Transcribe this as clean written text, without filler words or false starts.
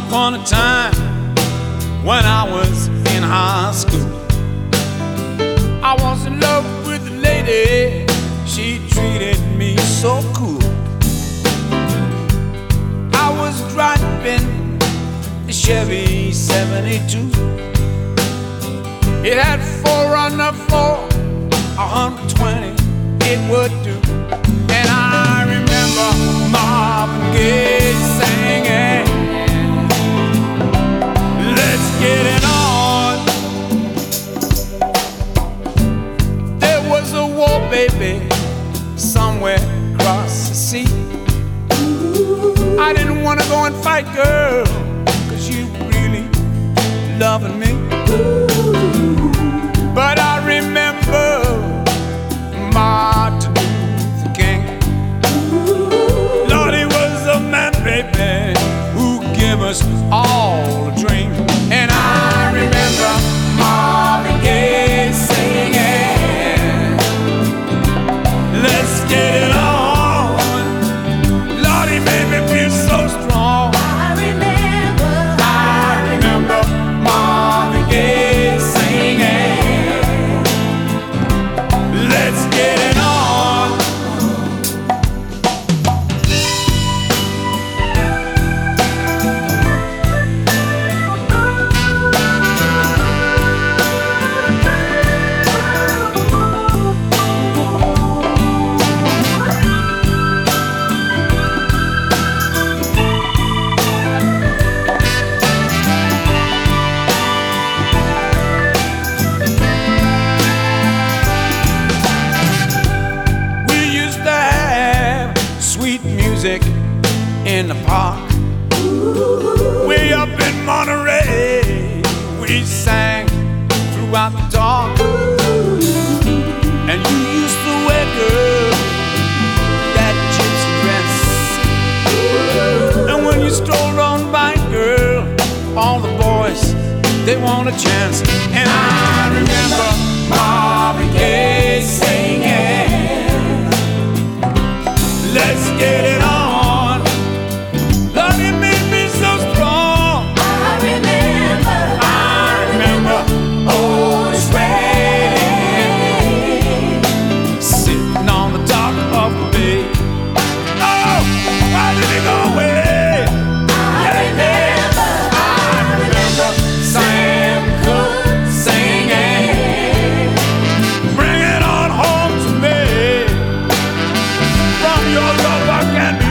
upon a time when I was in high school. I was in love with a lady, she treated me so cool. I was driving a Chevy 72. It had 4Runner 4, 120 it would do. And I remember Marvin Gaye singing, let's get it on. There was a war, baby, somewhere across the sea. I didn't want to go and fight, girl, 'cause you really loving me. But I remember Martin Luther King. Lord, he was a man, baby, who gave us all a dream. And I remember Marvin Gaye singing, let's get it on. Lord, he made me feel so strong. I remember Marvin Gaye singing, let's get it on. Music in the park, way up in Monterey, we sang throughout the dark. And you used to wear, girl, that gypsy dress. And when you strolled on by, girl, all the boys, they want a chance. And I remember Marvin Gaye singing, let's get it on. Lord, it made me so strong. I remember Otis Redding, sitting on the dock of the bay. Oh, why did he go away? I remember Sam Cooke singing, bring it on home to me. From your love I can be